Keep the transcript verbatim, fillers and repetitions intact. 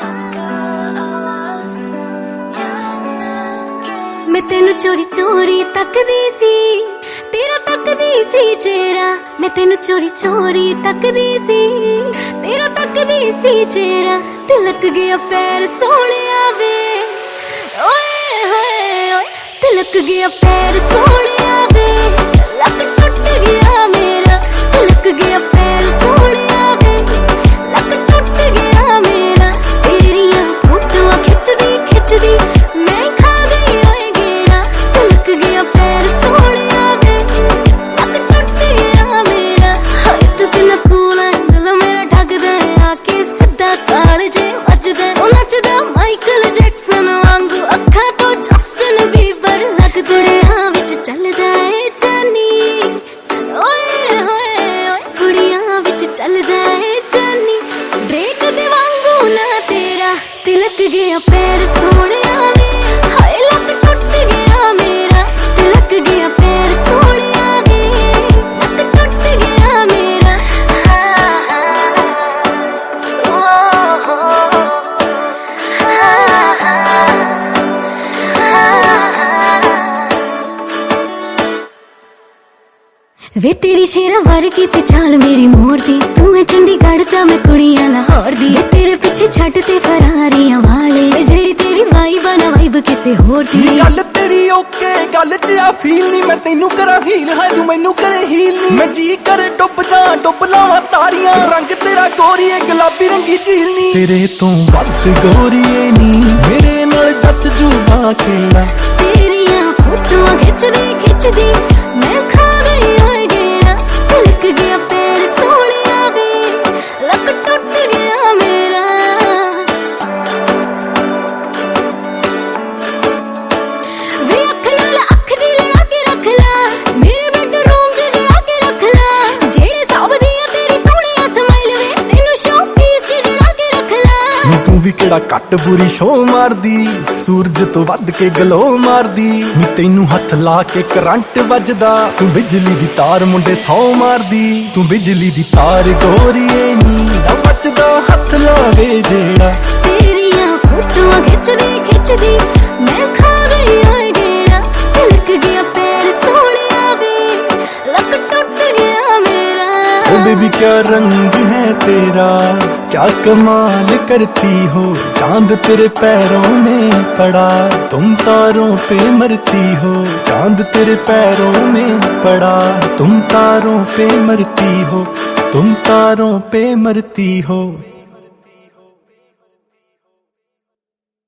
मैं तेनू चोरी चोरी तकदी सी, तेरा तकदी सी चेहरा। मैं तेनू चोरी चोरी तकदी सी, तेरा तकदी सी चेहरा। तिलक गया पैर सोहणिया वे, ओए होए ओए। तिलक गया पैर सोहणिया वे, लक टुट गया मेरा। तिलक गया पैर सोहणिया वे, लक टुट गया मेरा। तेरियां फोटोआं खिचदी खिचदी मैं खा गई ओए गेड़ा। तिलक गया पैर सोहणिया वे, लक टुट गया मेरा। हाय तू किन्ना कूल है, दिल मेरा ठगदा है आके सिद्धा ताल जे वजदा। ओ नचदा माइकल जैक्सन वांगू, अखां तो जस्टिन बीबर लगदा। कुड़ियां विच चलदा है जानी, ओए होए ओए। कुड़ियां विच चलदा है जानी, ब्रेक दे वांगू ना तेरा। तिलक गया पैर सोहणिया वे, हाय लक टुट गया मेरा। तिलक गया पैर सोहणिया वे, लक टुट गया मेरा। हाँ हाँ ओ हो हाँ हाँ वे। तेरी शेरा वर्गी ते चाल मेरी मोर दी, तू है चंडीगढ़ दा मैं कुड़ियां लाहौर दी। तेरे पीछे छड्ड ते फरारियां वाले, जेड़ी तेरी वाइब ना वाइब किसे होर दी। गल तेरी ओके गल च आ फील नी, मैं तेनू करा हील है तू मैनू करे हील नी। मैं जी करे डुब जा डुब लावां तारियां, रंग तेरा गोरी है गुलाबी रंगी झील नी। तेरे तो वध गोरी है नी, मेरे नाल जच जूगा खेड़ा। तेरियां फोटोआं खिचदी खिचदी मैं खा गई ओए गेड़ा। तिलक गया पैर सोहणिया वे, लक टुट गया मेरा। वे अख नाल अख जी लड़ा के रख ला, मेरे बेडरूम च जड़ा के रख ला। जेड़े सब दियां तेरी सोहणिया स्माइल वे, तेनू शौपीस च जड़ा के रख ला। तू भी केड़ा कट बुरी शो मारदी, सूरज तो वध के गलो मारदी। नी तैनू हथ ला के करंट वजदा, तू बिजली दी तार मुंडे सौ मारदी। तू बिजली दी तार गोरीए नी, बचदा हथ लावे जेड़ा। तेरियां फोटोआं खिचदी खिचदी मैं खा गई ओए गेड़ा। तिलक गया पैर सोहणिया वे, लक टुट गया मेरा। ओ बेबी क्या रंग है तेरा, क्या कमाल करती हो। चांद तेरे पैरों में पड़ा, तुम तारों पे मरती हो। चांद तेरे पैरों में पड़ा, तुम तारों पे मरती हो। तुम तारों पे मरती हो।